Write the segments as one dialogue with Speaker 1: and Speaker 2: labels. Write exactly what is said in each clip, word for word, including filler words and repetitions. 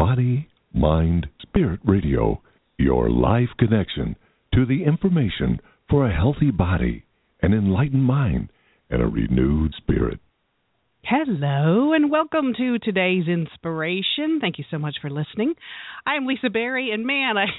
Speaker 1: Body, Mind, Spirit Radio, your live connection to the information for a healthy body, an enlightened mind, and a renewed spirit.
Speaker 2: Hello, and welcome to today's inspiration. Thank you so much for listening. I'm Lisa Berry, and man, I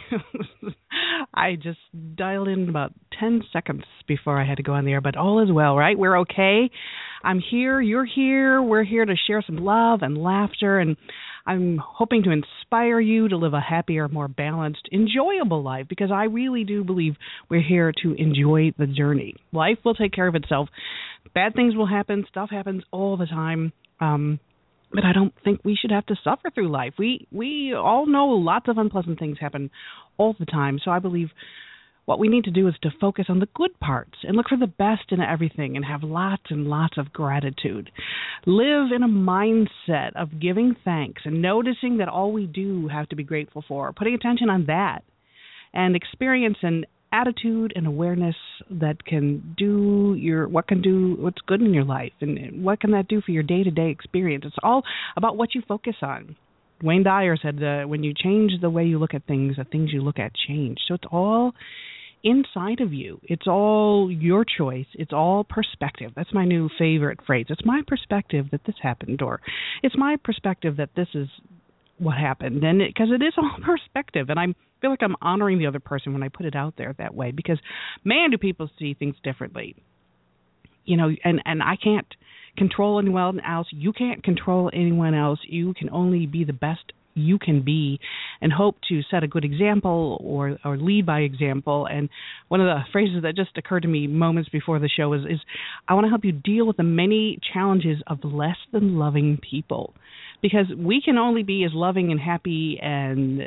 Speaker 2: I just dialed in about ten seconds before I had to go on the air, but all is well, right? We're okay. I'm here, you're here, we're here to share some love and laughter, and I'm hoping to inspire you to live a happier, more balanced, enjoyable life, because I really do believe we're here to enjoy the journey. Life will take care of itself. Bad things will happen. Stuff happens all the time. Um, but I don't think we should have to suffer through life. We we all know lots of unpleasant things happen all the time. So I believe what we need to do is to focus on the good parts and look for the best in everything and have lots and lots of gratitude. Live in a mindset of giving thanks and noticing that all we do have to be grateful for, putting attention on that, and experience an attitude and awareness that can do your what can do what's good in your life, and what can that do for your day-to-day experience. It's all about what you focus on. Wayne Dyer said that when you change the way you look at things, the things you look at change. So it's all inside of you. It's all your choice. It's all perspective. That's my new favorite phrase. It's my perspective that this happened, or it's my perspective that this is what happened. And because it, it is all perspective, and I feel like I'm honoring the other person when I put it out there that way, because man, do people see things differently. You know, and, and I can't control anyone else. You can't control anyone else. You can only be the best you can be and hope to set a good example or, or lead by example. And one of the phrases that just occurred to me moments before the show is, is I want to help you deal with the many challenges of less than loving people, because we can only be as loving and happy and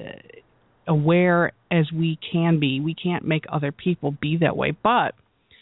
Speaker 2: aware as we can be. We can't make other people be that way, but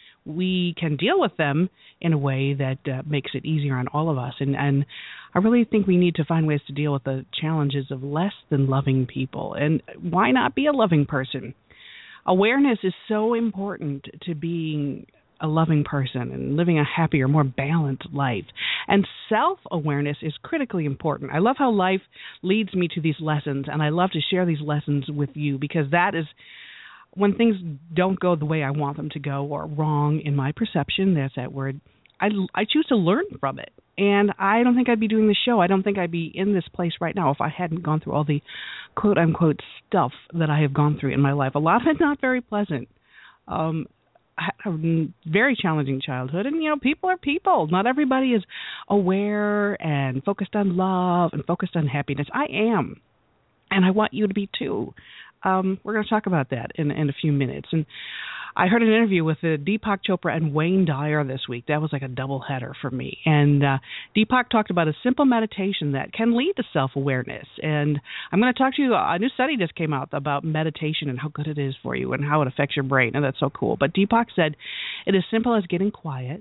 Speaker 2: we can deal with them in a way that uh, makes it easier on all of us. And, and I really think we need to find ways to deal with the challenges of less than loving people. And why not be a loving person? Awareness is so important to being a loving person and living a happier, more balanced life. And self-awareness is critically important. I love how life leads me to these lessons, and I love to share these lessons with you, because that is when things don't go the way I want them to go, or wrong in my perception, that's that word, I, I choose to learn from it. And I don't think I'd be doing this show. I don't think I'd be in this place right now if I hadn't gone through all the quote-unquote stuff that I have gone through in my life. A lot of it not very pleasant. Um, I had a very challenging childhood. And, you know, people are people. Not everybody is aware and focused on love and focused on happiness. I am. And I want you to be too. Um, we're going to talk about that in, in a few minutes. And I heard an interview with uh, Deepak Chopra and Wayne Dyer this week. That was like a double header for me. And uh, Deepak talked about a simple meditation that can lead to self-awareness. And I'm going to talk to you, a new study just came out about meditation and how good it is for you and how it affects your brain. And that's so cool. But Deepak said it is simple as getting quiet,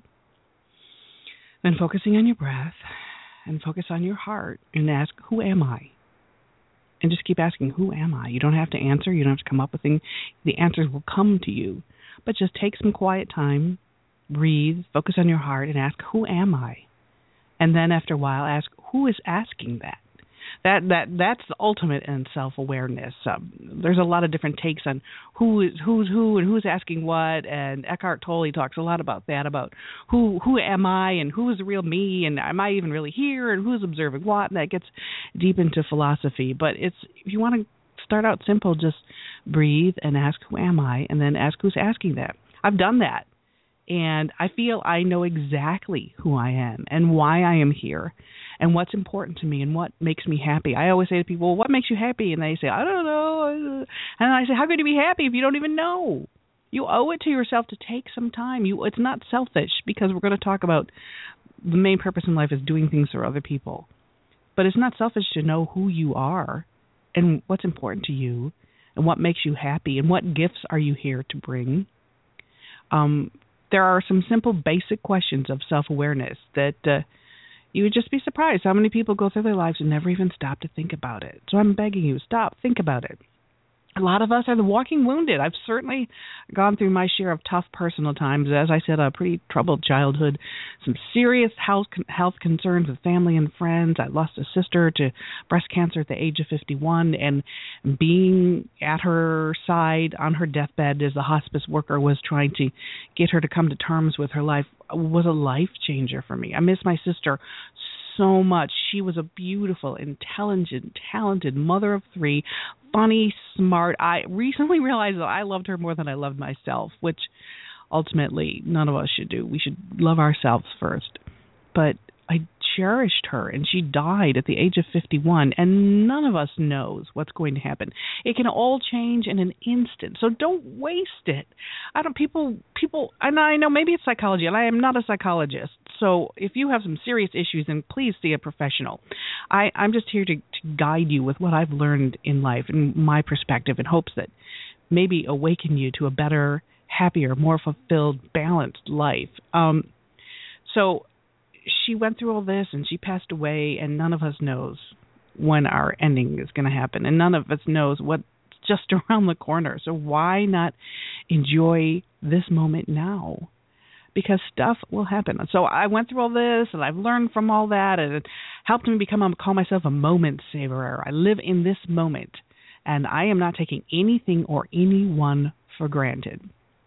Speaker 2: then focusing on your breath, and focus on your heart and ask, who am I? And just keep asking, who am I? You don't have to answer. You don't have to come up with things. The answers will come to you. But just take some quiet time, breathe, focus on your heart, and ask, who am I? And then after a while, ask, who is asking that? That that that's the ultimate in self-awareness. Um, there's a lot of different takes on who is who's who and who's asking what. And Eckhart Tolle talks a lot about that, about who who am I and who is the real me, and am I even really here, and who's observing what. And that gets deep into philosophy. But it's if you want to start out simple, just breathe and ask, who am I? And then ask, who's asking that? I've done that. And I feel I know exactly who I am and why I am here and what's important to me and what makes me happy. I always say to people, well, what makes you happy? And they say, I don't know. And I say, how can you be happy if you don't even know? You owe it to yourself to take some time. You, it's not selfish, because we're going to talk about the main purpose in life is doing things for other people. But it's not selfish to know who you are and what's important to you and what makes you happy and what gifts are you here to bring. Um, there are some simple, basic questions of self-awareness that uh, you would just be surprised how many people go through their lives and never even stop to think about it. So I'm begging you, stop, think about it. A lot of us are the walking wounded. I've certainly gone through my share of tough personal times. As I said, a pretty troubled childhood, some serious health health concerns with family and friends. I lost a sister to breast cancer at the age of fifty-one, and being at her side on her deathbed as the hospice worker was trying to get her to come to terms with her life was a life changer for me. I miss my sister so much. She was a beautiful, intelligent, talented mother of three, funny, smart. I recently realized that I loved her more than I loved myself, which ultimately none of us should do. We should love ourselves first. But I cherished her, and she died at the age of fifty-one, and none of us knows what's going to happen. It can all change in an instant, so don't waste it. I don't, people, people, and I know maybe it's psychology, and I am not a psychologist, so if you have some serious issues, then please see a professional. I, I'm just here to, to guide you with what I've learned in life and my perspective in hopes that maybe awaken you to a better, happier, more fulfilled, balanced life. Um, so she went through all this, and she passed away, and none of us knows when our ending is going to happen, and none of us knows what's just around the corner. So why not enjoy this moment now? Because stuff will happen. So I went through all this, and I've learned from all that, and it helped me become, call myself a moment savorer. I live in this moment, and I am not taking anything or anyone for granted.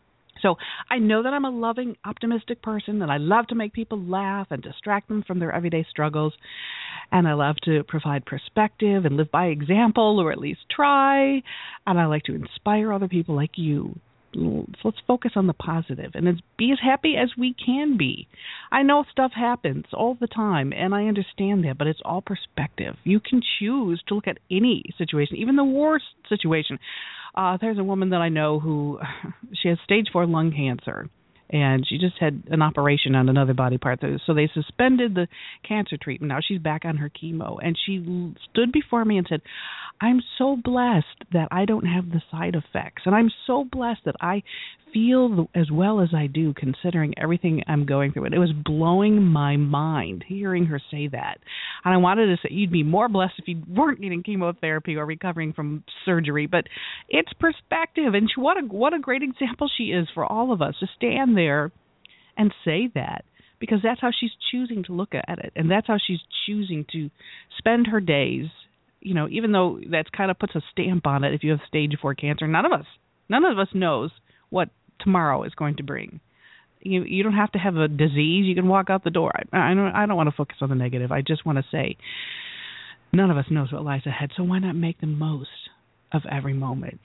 Speaker 2: So I know that I'm a loving, optimistic person, and I love to make people laugh and distract them from their everyday struggles, and I love to provide perspective and live by example, or at least try, and I like to inspire other people like you. So let's focus on the positive and be as happy as we can be. I know stuff happens all the time, and I understand that, but it's all perspective. You can choose to look at any situation, even the worst situation. Uh, there's a woman that I know who, she has stage four lung cancer, and she just had an operation on another body part. So they suspended the cancer treatment. Now she's back on her chemo, and she stood before me and said, I'm so blessed that I don't have the side effects, and I'm so blessed that I feel as well as I do considering everything I'm going through. And it was blowing my mind hearing her say that. And I wanted to say, you'd be more blessed if you weren't getting chemotherapy or recovering from surgery, but it's perspective. And what a, what a great example she is for all of us to stand there and say that, because that's how she's choosing to look at it. And that's how she's choosing to spend her days. You know, even though that kind of puts a stamp on it if you have stage four cancer, none of us, none of us knows what tomorrow is going to bring. You you don't have to have a disease. You can walk out the door. I, I don't I don't want to focus on the negative. I just want to say none of us knows what lies ahead, so why not make the most of every moment?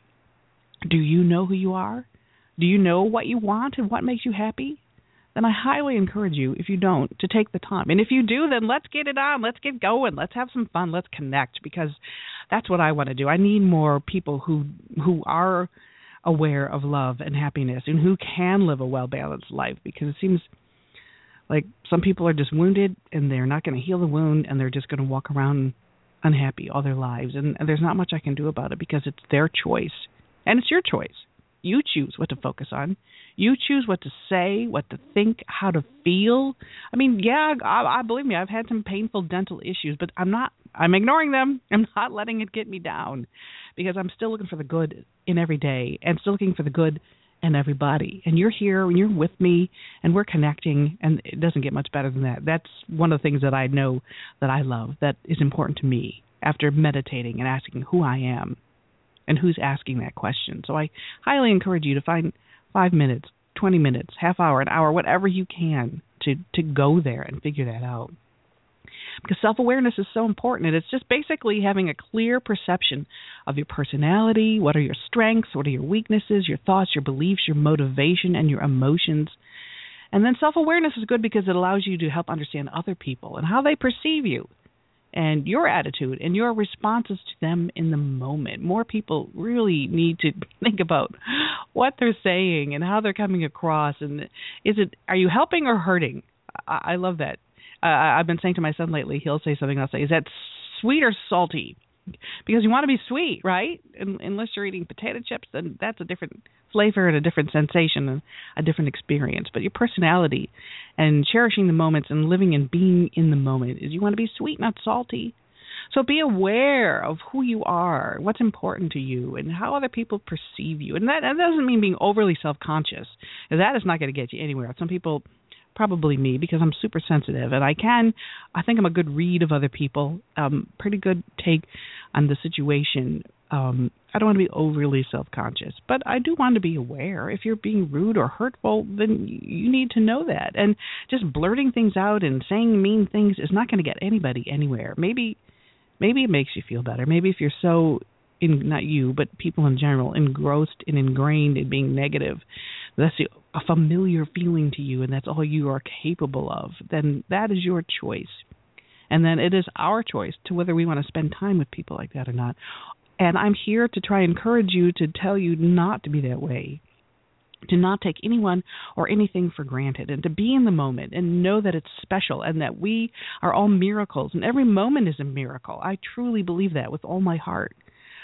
Speaker 2: Do you know who you are? Do you know what you want and what makes you happy? Then I highly encourage you, if you don't, to take the time. And if you do, then let's get it on. Let's get going. Let's have some fun. Let's connect, because that's what I want to do. I need more people who who are aware of love and happiness and who can live a well-balanced life, because it seems like some people are just wounded and they're not going to heal the wound, and they're just going to walk around unhappy all their lives. And, and there's not much I can do about it, because it's their choice. And it's your choice. You choose what to focus on. You choose what to say, what to think, how to feel. I mean, yeah, I, I believe me, I've had some painful dental issues, but I'm not, I'm ignoring them. I'm not letting it get me down, because I'm still looking for the good in every day, and still looking for the good in everybody. And you're here, and you're with me, and we're connecting, and it doesn't get much better than that. That's one of the things that I know that I love, that is important to me after meditating and asking who I am. And who's asking that question. So I highly encourage you to find five minutes, twenty minutes, half hour, an hour, whatever you can to, to go there and figure that out. Because self-awareness is so important. And it's just basically having a clear perception of your personality, what are your strengths, what are your weaknesses, your thoughts, your beliefs, your motivation, and your emotions. And then self-awareness is good because it allows you to help understand other people and how they perceive you, and your attitude and your responses to them in the moment. More people really need to think about what they're saying and how they're coming across. And is it, are you helping or hurting? I, I love that. Uh, I've been saying to my son lately, he'll say something, I'll say, is that sweet or salty? Because you want to be sweet, right? And, unless you're eating potato chips, then that's a different flavor and a different sensation and a different experience. But your personality and cherishing the moments and living and being in the moment is you want to be sweet, not salty. So be aware of who you are, what's important to you, and how other people perceive you. And that, that doesn't mean being overly self-conscious. That is not going to get you anywhere. Some people, probably me, because I'm super sensitive, and I can, I think I'm a good read of other people, um, pretty good take on the situation. Um, I don't want to be overly self-conscious, but I do want to be aware. If you're being rude or hurtful, then you need to know that. And just blurting things out and saying mean things is not going to get anybody anywhere. Maybe maybe it makes you feel better. Maybe if you're so, in, not you, but people in general, engrossed and ingrained in being negative, that's a familiar feeling to you and that's all you are capable of, then that is your choice. And then it is our choice to whether we want to spend time with people like that or not. And I'm here to try and encourage you, to tell you not to be that way, to not take anyone or anything for granted, and to be in the moment and know that it's special and that we are all miracles, and every moment is a miracle. I truly believe that with all my heart,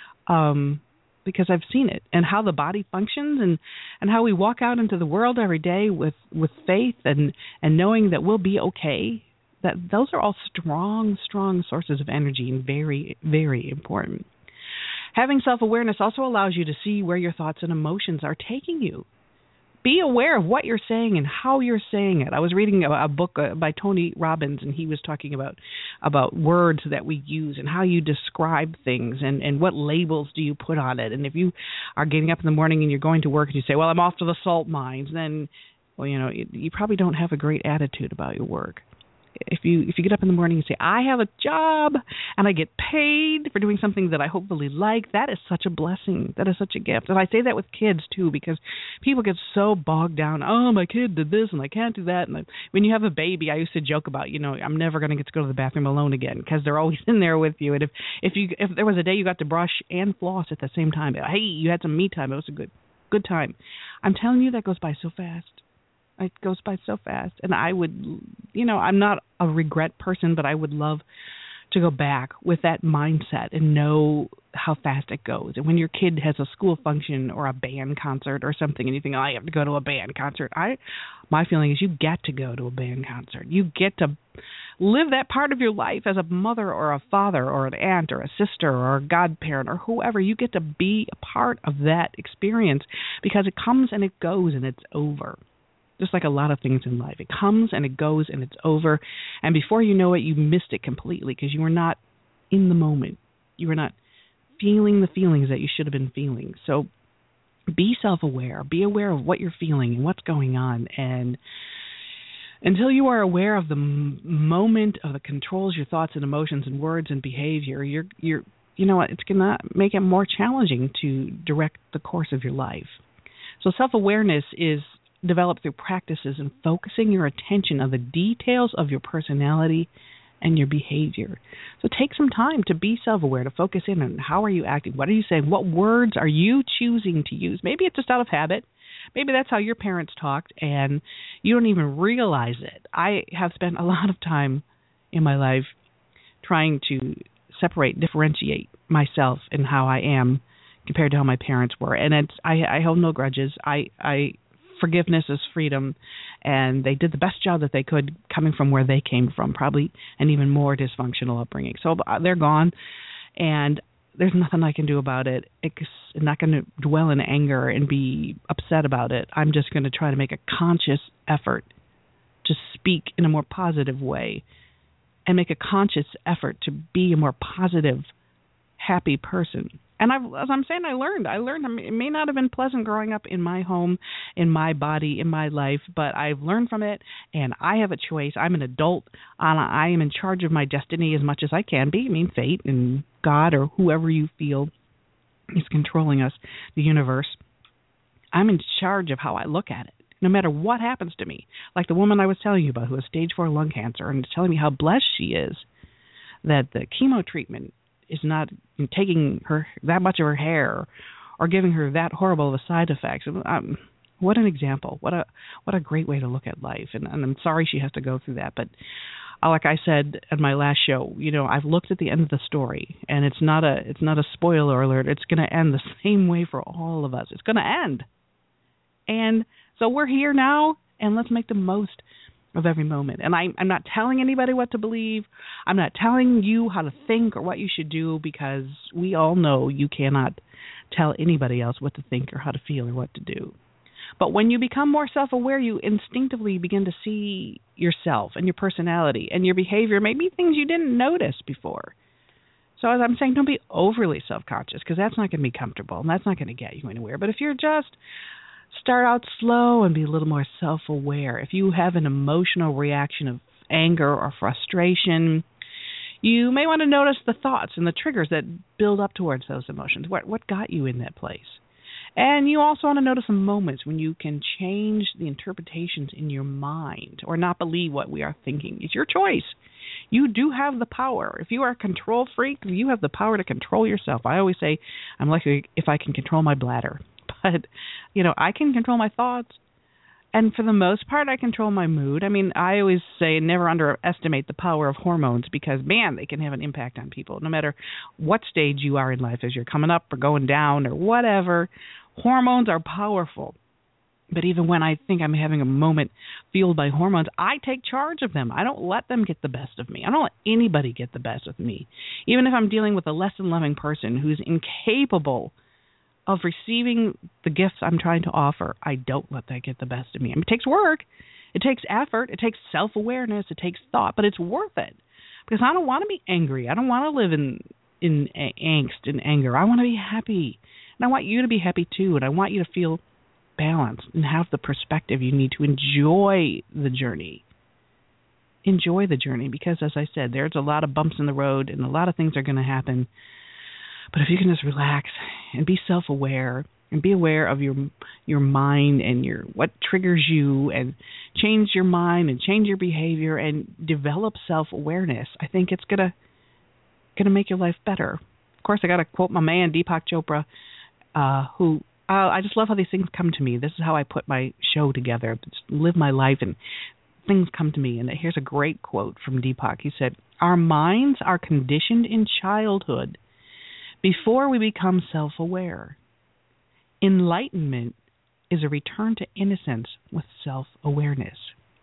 Speaker 2: um, because I've seen it, and how the body functions, and, and how we walk out into the world every day with, with faith and, and knowing that we'll be okay. That those are all strong, strong sources of energy and very, very important. Having self-awareness also allows you to see where your thoughts and emotions are taking you. Be aware of what you're saying and how you're saying it. I was reading a, a book uh, by Tony Robbins, and he was talking about about words that we use and how you describe things, and, and what labels do you put on it. And if you are getting up in the morning and you're going to work and you say, well, I'm off to the salt mines, then, well, you know, you, you probably don't have a great attitude about your work. If you if you get up in the morning and say, I have a job and I get paid for doing something that I hopefully like, that is such a blessing. That is such a gift. And I say that with kids, too, because people get so bogged down. Oh, my kid did this and I can't do that. And I, when you have a baby, I used to joke about, you know, I'm never going to get to go to the bathroom alone again, because they're always in there with you. And if, if you if there was a day you got to brush and floss at the same time, hey, you had some me time. It was a good good time. I'm telling you, that goes by so fast. It goes by so fast. And I would, you know, I'm not a regret person, but I would love to go back with that mindset and know how fast it goes. And when your kid has a school function or a band concert or something, and you think, oh, I have to go to a band concert, I, my feeling is you get to go to a band concert. You get to live that part of your life as a mother or a father or an aunt or a sister or a godparent or whoever. You get to be a part of that experience, because it comes and it goes and it's over. Just like a lot of things in life. It comes and it goes and it's over. And before you know it, you missed it completely, because you were not in the moment. You were not feeling the feelings that you should have been feeling. So be self-aware. Be aware of what you're feeling and what's going on. And until you are aware of the m- moment of the controls your thoughts and emotions and words and behavior, you're, you're, you know what, it's going to make it more challenging to direct the course of your life. So self-awareness is developed through practices and focusing your attention on the details of your personality and your behavior. So take some time to be self-aware, to focus in on how are you acting, what are you saying, what words are you choosing to use. Maybe it's just out of habit. Maybe that's how your parents talked and you don't even realize it. I have spent a lot of time in my life trying to separate, differentiate myself and how I am compared to how my parents were. And it's I, I hold no grudges. I, I Forgiveness is freedom, and they did the best job that they could coming from where they came from, probably an even more dysfunctional upbringing. So they're gone, and there's nothing I can do about it. It's, I'm not going to dwell in anger and be upset about it. I'm just going to try to make a conscious effort to speak in a more positive way and make a conscious effort to be a more positive, happy person. And I've, as I'm saying, I learned. I learned. I mean, it may not have been pleasant growing up in my home, in my body, in my life, but I've learned from it, and I have a choice. I'm an adult. And I am in charge of my destiny as much as I can be. I mean, fate and God or whoever you feel is controlling us, the universe. I'm in charge of how I look at it, no matter what happens to me. Like the woman I was telling you about who has stage four lung cancer, and telling me how blessed she is that the chemo treatment is not taking her that much of her hair or giving her that horrible of a side effects. Um, what an example. What a what a great way to look at life. And, and I'm sorry she has to go through that. But uh, like I said at my last show, you know, I've looked at the end of the story, and it's not a it's not a spoiler alert. It's going to end the same way for all of us. It's going to end. And so we're here now, and let's make the most of every moment. And I, I'm not telling anybody what to believe. I'm not telling you how to think or what you should do, because we all know you cannot tell anybody else what to think or how to feel or what to do. But when you become more self-aware, you instinctively begin to see yourself and your personality and your behavior, maybe things you didn't notice before. So as I'm saying, don't be overly self-conscious, because that's not going to be comfortable and that's not going to get you anywhere. But if you're just start out slow and be a little more self-aware. If you have an emotional reaction of anger or frustration, you may want to notice the thoughts and the triggers that build up towards those emotions. What what got you in that place? And you also want to notice some moments when you can change the interpretations in your mind or not believe what we are thinking. It's your choice. You do have the power. If you are a control freak, you have the power to control yourself. I always say, I'm lucky if I can control my bladder. But, you know, I can control my thoughts. And for the most part, I control my mood. I mean, I always say never underestimate the power of hormones, because, man, they can have an impact on people. No matter what stage you are in life, as you're coming up or going down or whatever, hormones are powerful. But even when I think I'm having a moment fueled by hormones, I take charge of them. I don't let them get the best of me. I don't let anybody get the best of me. Even if I'm dealing with a less than loving person who's incapable of receiving the gifts I'm trying to offer, I don't let that get the best of me. I mean, it takes work. It takes effort. It takes self-awareness. It takes thought. But it's worth it, because I don't want to be angry. I don't want to live in, in angst and anger. I want to be happy. And I want you to be happy too. And I want you to feel balanced and have the perspective you need to enjoy the journey. Enjoy the journey, because, as I said, there's a lot of bumps in the road and a lot of things are going to happen. But if you can just relax and be self-aware and be aware of your your mind and your what triggers you, and change your mind and change your behavior and develop self-awareness, I think it's gonna gonna make your life better. Of course, I got to quote my man Deepak Chopra, uh, who uh, I just love how these things come to me. This is how I put my show together. Just live my life and things come to me. And here's a great quote from Deepak. He said, "Our minds are conditioned in childhood before we become self-aware. Enlightenment is a return to innocence with self-awareness."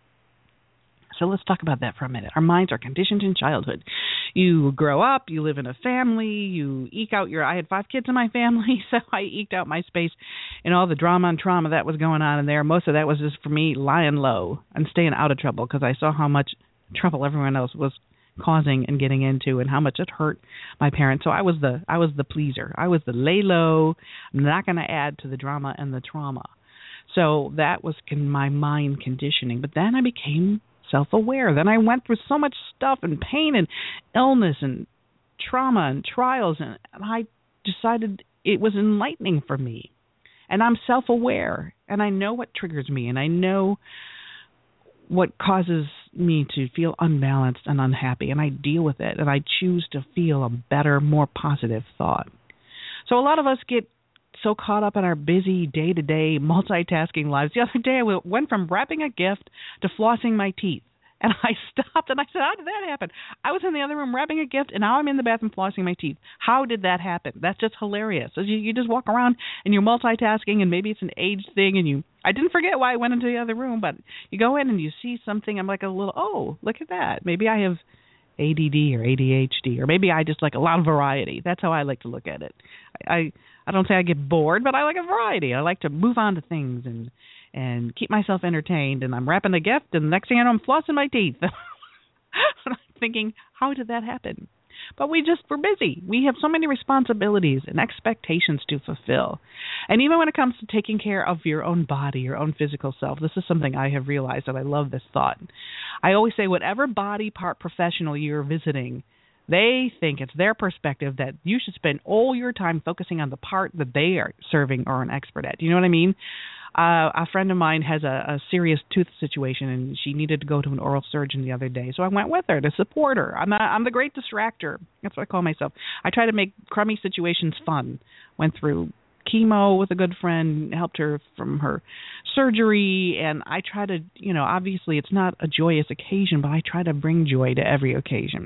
Speaker 2: So let's talk about that for a minute. Our minds are conditioned in childhood. You grow up, you live in a family, you eke out your... I had five kids in my family, so I eked out my space and all the drama and trauma that was going on in there. Most of that was just for me lying low and staying out of trouble, because I saw how much trouble everyone else was causing and getting into, and how much it hurt my parents. So I was the I was the pleaser. I was the lay low. I'm not going to add to the drama and the trauma. So that was con- my mind conditioning. But then I became self-aware. Then I went through so much stuff and pain and illness and trauma and trials, and I decided it was enlightening for me. And I'm self-aware, and I know what triggers me, and I know what causes me to feel unbalanced and unhappy, and I deal with it, and I choose to feel a better, more positive thought. So a lot of us get so caught up in our busy day-to-day multitasking lives. The other day I went from wrapping a gift to flossing my teeth, and I stopped and I said, how did that happen? I was in the other room wrapping a gift, and now I'm in the bathroom flossing my teeth. How did that happen? That's just hilarious. So you, you just walk around and you're multitasking, and maybe it's an age thing, and you I didn't forget why I went into the other room, but you go in and you see something, I'm like a little, oh, look at that. Maybe I have A D D or A D H D, or maybe I just like a lot of variety. That's how I like to look at it. I, I, I don't say I get bored, but I like a variety. I like to move on to things and and keep myself entertained. And I'm wrapping a gift, and the next thing I know, I'm flossing my teeth. And I'm thinking, how did that happen? But we just, we're busy. We have so many responsibilities and expectations to fulfill. And even when it comes to taking care of your own body, your own physical self, this is something I have realized, and I love this thought. I always say, whatever body part professional you're visiting, they think it's their perspective that you should spend all your time focusing on the part that they are serving or an expert at. Do you know what I mean? Uh, a friend of mine has a, a serious tooth situation, and she needed to go to an oral surgeon the other day. So I went with her to support her. I'm, a, I'm the great distractor. That's what I call myself. I try to make crummy situations fun. Went through chemo with a good friend, helped her from her surgery, and I try to, you know, obviously it's not a joyous occasion, but I try to bring joy to every occasion.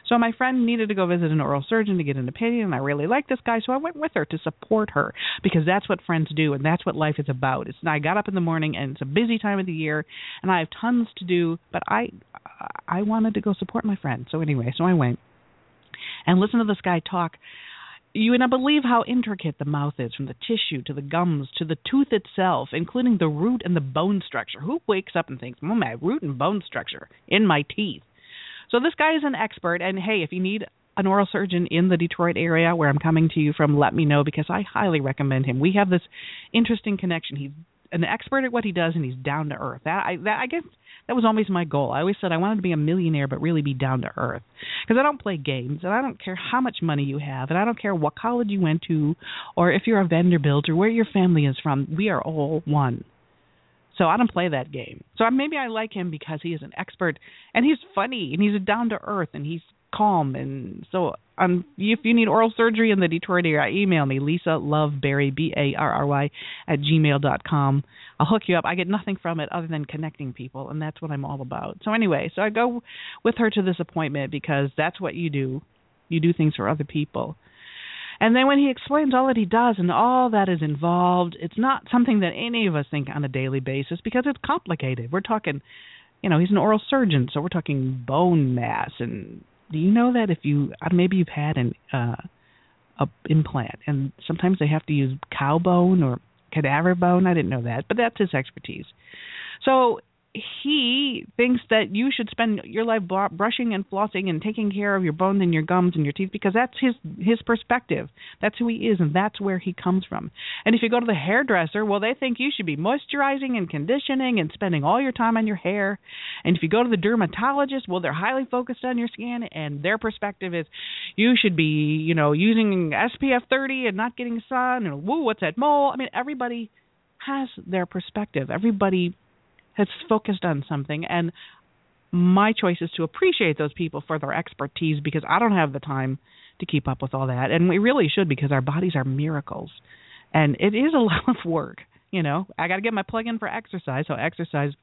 Speaker 2: So my friend needed to go visit an oral surgeon to get an opinion, and I really liked this guy, so I went with her to support her, because that's what friends do, and that's what life is about. It's I got up in the morning, and it's a busy time of the year, and I have tons to do, but I I wanted to go support my friend. So anyway, so I went and listened to this guy talk. You would not believe how intricate the mouth is, from the tissue to the gums to the tooth itself, including the root and the bone structure. Who wakes up and thinks, oh, my root and bone structure in my teeth? So this guy is an expert, and hey, if you need an oral surgeon in the Detroit area where I'm coming to you from, let me know, because I highly recommend him. We have this interesting connection. He's an expert at what he does, and he's down to earth. That I, that, I guess that was always my goal. I always said I wanted to be a millionaire, but really be down to earth, because I don't play games, and I don't care how much money you have, and I don't care what college you went to, or if you're a Vanderbilt, or where your family is from. We are all one. So I don't play that game. So maybe I like him because he is an expert, and he's funny, and he's down to earth, and he's calm. And so um, if you need oral surgery in the Detroit area, email me, Lisa Love Barry, B A R R Y, at gmail dot com. I'll hook you up. I get nothing from it other than connecting people, and that's what I'm all about. So anyway, so I go with her to this appointment because that's what you do. You do things for other people. And then when he explains all that he does and all that is involved, it's not something that any of us think on a daily basis, because it's complicated. We're talking, you know, he's an oral surgeon, so we're talking bone mass. And do you know that if you, maybe you've had an uh, a implant, and sometimes they have to use cow bone or cadaver bone? I didn't know that, but that's his expertise. So he thinks that you should spend your life brushing and flossing and taking care of your bones and your gums and your teeth, because that's his his perspective. That's who he is, and that's where he comes from. And if you go to the hairdresser, well, they think you should be moisturizing and conditioning and spending all your time on your hair. And if you go to the dermatologist, well, they're highly focused on your skin, and their perspective is you should be, you know, using S P F thirty and not getting sun, and woo, what's that mole? I mean, everybody has their perspective. Everybody has focused on something, and my choice is to appreciate those people for their expertise, because I don't have the time to keep up with all that, and we really should, because our bodies are miracles, and it is a lot of work. You know, I got to get my plug in for exercise. So exercise,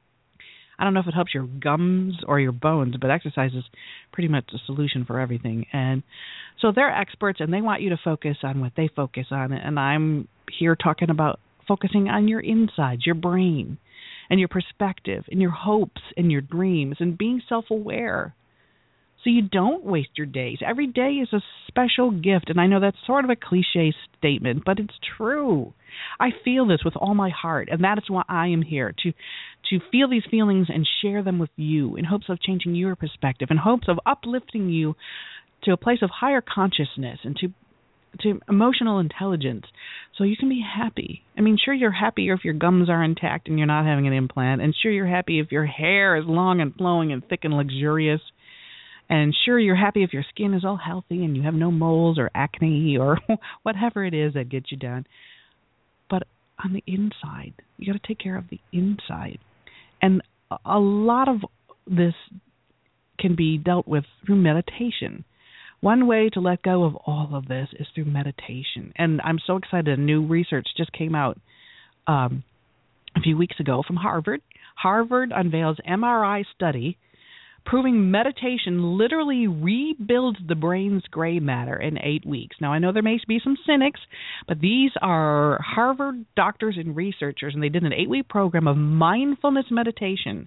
Speaker 2: I don't know if it helps your gums or your bones, but exercise is pretty much the solution for everything. And so they're experts, and they want you to focus on what they focus on, and I'm here talking about focusing on your insides, your brain, and your perspective, and your hopes, and your dreams, and being self-aware, so you don't waste your days. Every day is a special gift, and I know that's sort of a cliche statement, but it's true. I feel this with all my heart, and that is why I am here, to to feel these feelings and share them with you in hopes of changing your perspective, in hopes of uplifting you to a place of higher consciousness and to to emotional intelligence, so you can be happy. I mean, sure, you're happier if your gums are intact and you're not having an implant, and sure, you're happy if your hair is long and flowing and thick and luxurious, and sure, you're happy if your skin is all healthy and you have no moles or acne or whatever it is that gets you down. But on the inside, you got to take care of the inside. And a lot of this can be dealt with through meditation. One way to let go of all of this is through meditation. And I'm so excited. New research just came out um, a few weeks ago from Harvard. Harvard unveils M R I study proving meditation literally rebuilds the brain's gray matter in eight weeks. Now, I know there may be some cynics, but these are Harvard doctors and researchers, and they did an eight-week program of mindfulness meditation.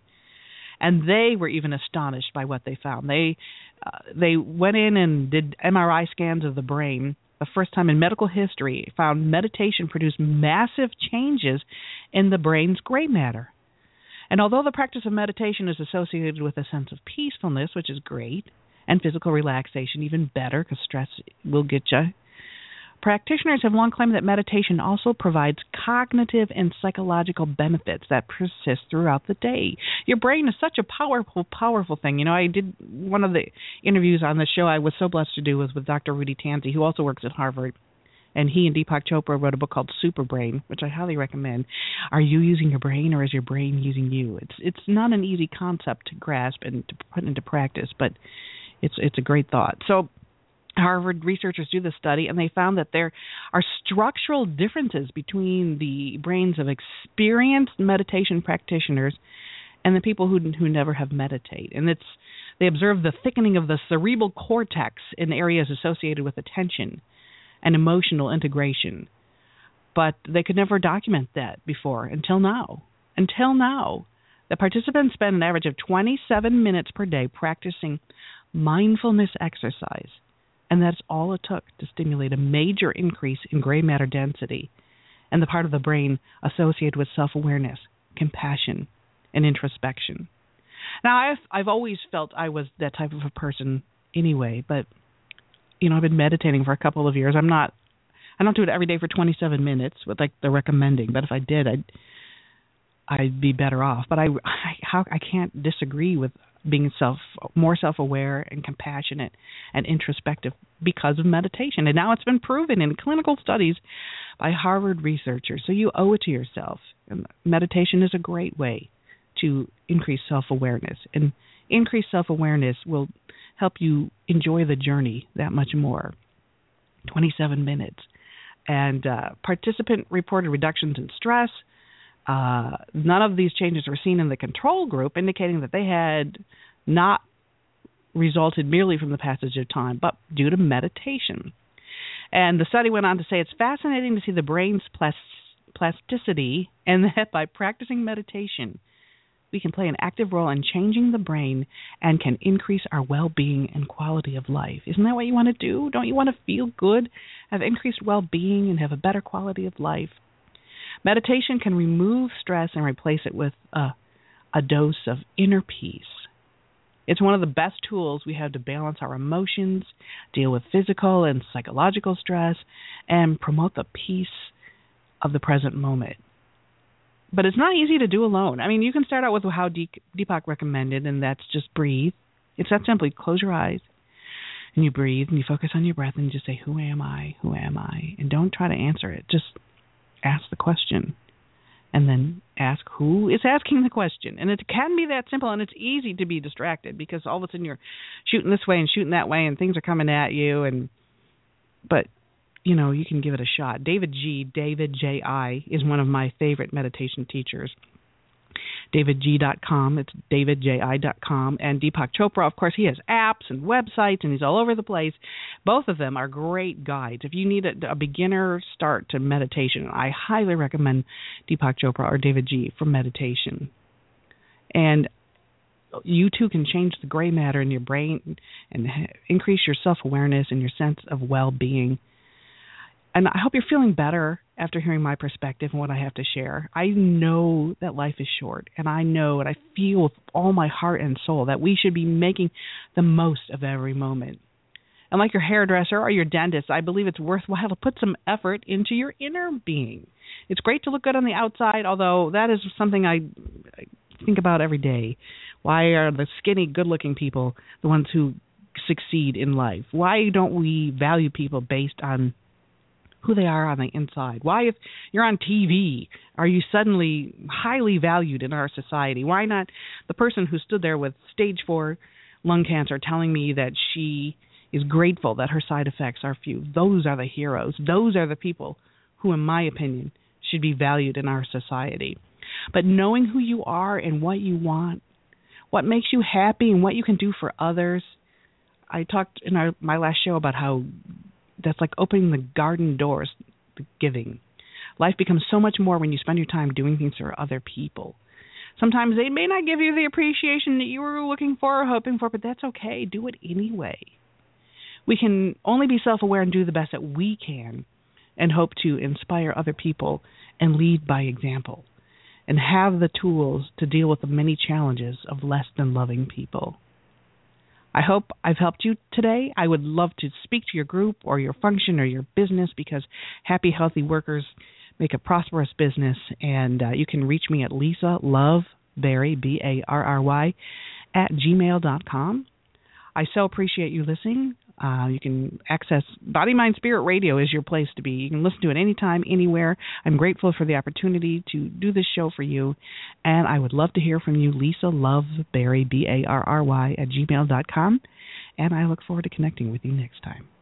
Speaker 2: And they were even astonished by what they found. They uh, they went in and did M R I scans of the brain. The first time in medical history, found meditation produced massive changes in the brain's gray matter. And although the practice of meditation is associated with a sense of peacefulness, which is great, and physical relaxation, even better, because stress will get you, practitioners have long claimed that meditation also provides cognitive and psychological benefits that persist throughout the day. Your brain is such a powerful, powerful thing. You know, I did one of the interviews on the show I was so blessed to do was with Doctor Rudy Tanzi, who also works at Harvard. And he and Deepak Chopra wrote a book called Super Brain, which I highly recommend. Are you using your brain, or is your brain using you? It's it's not an easy concept to grasp and to put into practice, but it's it's a great thought. So Harvard researchers do this study, and they found that there are structural differences between the brains of experienced meditation practitioners and the people who who never have meditated. And it's They observed the thickening of the cerebral cortex in areas associated with attention and emotional integration. But they could never document that before until now. Until now. The participants spent an average of twenty-seven minutes per day practicing mindfulness exercise. And that's all it took to stimulate a major increase in gray matter density and the part of the brain associated with self-awareness, compassion, and introspection. Now, I've, I've always felt I was that type of a person anyway, but, you know, I've been meditating for a couple of years. I'm not, I don't do it every day for twenty-seven minutes with, like, the recommending, but if I did, I'd, I'd be better off. But I, I, how, I can't disagree with being self, more self-aware and compassionate and introspective because of meditation. And now it's been proven in clinical studies by Harvard researchers. So you owe it to yourself. And meditation is a great way to increase self-awareness. And increased self-awareness will help you enjoy the journey that much more. twenty-seven minutes. And uh, participant reported reductions in stress. Uh, none of these changes were seen in the control group, indicating that they had not resulted merely from the passage of time, but due to meditation. And the study went on to say it's fascinating to see the brain's plas- plasticity, and that by practicing meditation, we can play an active role in changing the brain and can increase our well-being and quality of life. Isn't that what you want to do? Don't you want to feel good, have increased well-being, and have a better quality of life? Meditation can remove stress and replace it with a, a dose of inner peace. It's one of the best tools we have to balance our emotions, deal with physical and psychological stress, and promote the peace of the present moment. But it's not easy to do alone. I mean, you can start out with how Deepak recommended, and that's just breathe. It's that simply. Close your eyes, and you breathe, and you focus on your breath, and just say, who am I? Who am I? And don't try to answer it. Just ask the question, and then ask who is asking the question. And it can be that simple, and it's easy to be distracted because all of a sudden you're shooting this way and shooting that way, and things are coming at you. And but you know, you can give it a shot. David G, David J I, is one of my favorite meditation teachers. david g dot com, it's david j i dot com. And Deepak Chopra, of course, he has apps and websites, and he's all over the place. Both of them are great guides. If you need a, a beginner start to meditation, I highly recommend Deepak Chopra or David G for meditation. And you too can change the gray matter in your brain and increase your self-awareness and your sense of well-being. And I hope you're feeling better after hearing my perspective and what I have to share. I know that life is short, and I know and I feel with all my heart and soul that we should be making the most of every moment. And like your hairdresser or your dentist, I believe it's worthwhile to put some effort into your inner being. It's great to look good on the outside, although that is something I, I think about every day. Why are the skinny, good-looking people the ones who succeed in life? Why don't we value people based on who they are on the inside? Why, if you're on T V, are you suddenly highly valued in our society? Why not the person who stood there with stage four lung cancer telling me that she is grateful that her side effects are few? Those are the heroes. Those are the people who, in my opinion, should be valued in our society. But knowing who you are and what you want, what makes you happy and what you can do for others. I talked in our, my last show about how that's like opening the garden doors, the giving. Life becomes so much more when you spend your time doing things for other people. Sometimes they may not give you the appreciation that you were looking for or hoping for, but that's okay. Do it anyway. We can only be self-aware and do the best that we can and hope to inspire other people and lead by example and have the tools to deal with the many challenges of less than loving people. I hope I've helped you today. I would love to speak to your group or your function or your business because happy, healthy workers make a prosperous business. And uh, you can reach me at Lisa Love Barry, B A R R Y, at gmail dot com. I so appreciate you listening. Uh, you can access Body, Mind, Spirit Radio is your place to be. You can listen to it anytime, anywhere. I'm grateful for the opportunity to do this show for you, and I would love to hear from you, Lisa Love Barry, B A R R Y, at gmail dot com, and I look forward to connecting with you next time.